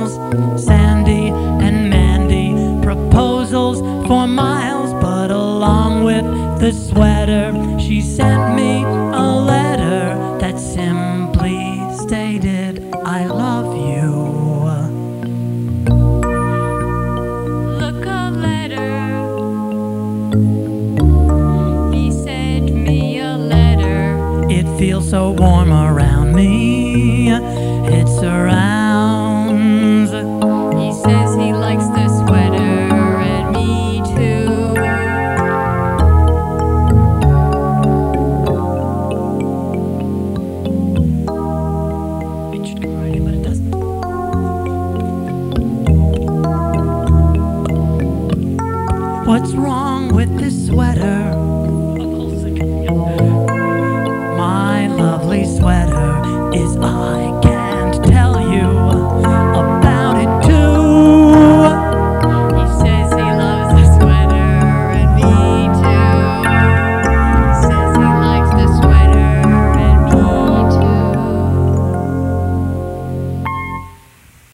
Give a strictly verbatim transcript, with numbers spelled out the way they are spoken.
smiles, Sandy and Mandy, proposals for miles. But along with the sweater, she sent me a letter that simply stated, I love you. Look, a letter. He sent me a letter. It feels so warm around me. It surrounds. He says he likes the sweater, and me too. It should go right in, but it doesn't. What's wrong with this sweater? My lovely sweater is I.